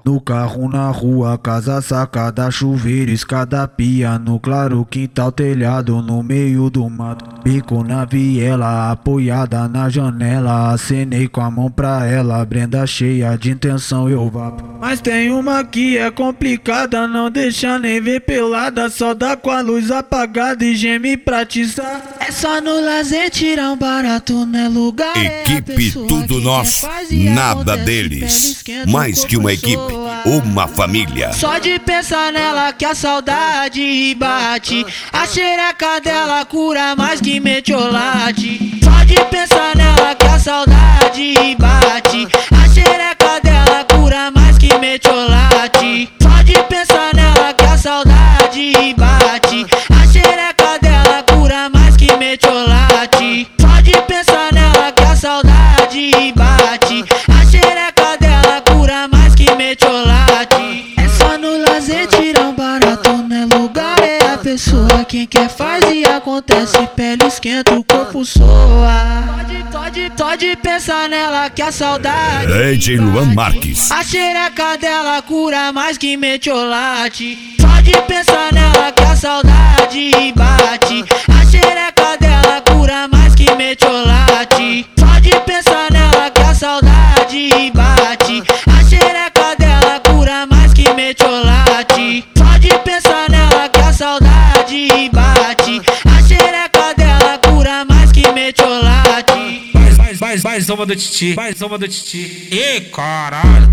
No carro, na rua, casa, sacada, chuveiro, escada, pia, no claro, quintal, telhado, no meio do mato. Bico na viela, apoiada na janela, acenei com a mão pra ela, Brenda cheia de intenção eu vapo. Mas tem uma que é complicada, não deixa nem ver pelada, só dá com a luz apagada e geme pra atiçar. É só no lazer tirar um barato, né lugar. Equipe tudo nosso, nada deles. Mais que uma equipe, uma família. Só de pensar nela que a saudade bate, a xereca dela cura mais que metiolate. Só de pensar nela que a saudade bate, a xereca dela cura mais que metiolate. Só de pensar nela que a saudade bate, a xereca dela cura mais que metiolate. Só de pensar nela que a saudade bate, a xereca dela cura mais que metiolate. É só no lazer tirar um barato, né lugar é a pessoa. Quem quer faz e acontece, pele esquenta, o corpo soa. Pode pensar nela que a saudade DJ Luan Marques. A xereca dela cura mais que metiolate. Pode pensar nela que a saudade bate, a xereca dela cura mais que metiolate. Pode pensar nela que a saudade bate, a xereca dela cura mais que metiolate. Pode pensar nela que a saudade bate, a xereca dela cura mais que metiolate. Mais uma do Titi, mais uma do Titi. Ê, caralho.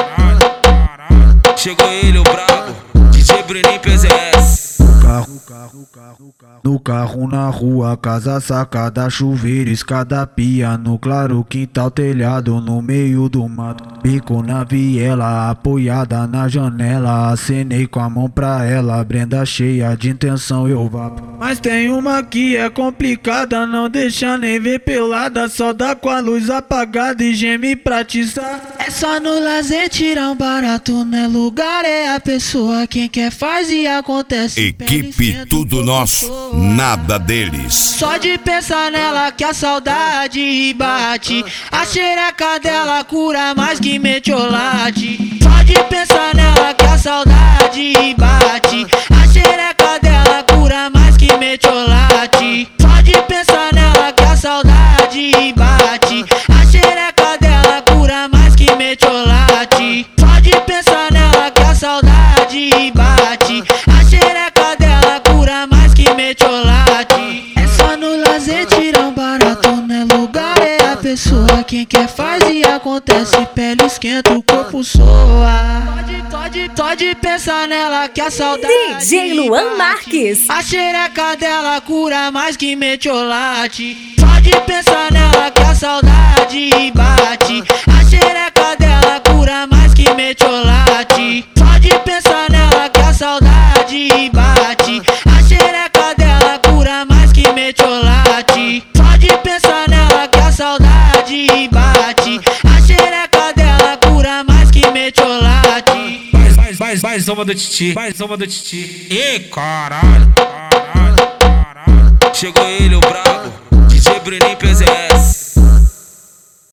Chegou ele, o brabo, DJ Bruninho PZS. No carro, na rua, casa, sacada, chuveiro, escada, pia, no claro, quintal, telhado, no meio do mato. Bico na viela, apoiada na janela, acenei com a mão pra ela, Brenda cheia de intenção eu vapo. Mas tem uma que é complicada, não deixa nem ver pelada, só dá com a luz apagada e geme pra atiçar. É só no lazer tirar um barato, né lugar é a pessoa. Quem quer faz e acontece. Equipe tudo nosso, nada deles. Só de pensar nela que a saudade bate, a xereca dela cura mais que metiolate. Só de pensar nela que a saudade bate, a xereca dela cura mais que metiolate. Só de pensar nela que a saudade bate, a xereca dela cura mais que metiolate. Só de pensar nela que a saudade bate, a xereca dela cura mais que metiolate. É só no lazer tirar um barato, né lugar é a pessoa. Quem quer faz e acontece, pele esquenta, o corpo soa. Pode pensar nela que a saudade DJ Luan Marques. A xereca dela cura mais que metiolate. Pode pensar nela que a saudade bate, a xereca dela cura mais que metiolate. Pode pensar nela que a saudade bate, a xereca dela cura mais que metiolate. Pode pensar nela que a saudade bate, a xereca dela cura mais que metiolate. Mais uma do Titi, mais uma do Titi. Ê, caralho. Chegou ele, o brabo, DJ Bruninho PZS.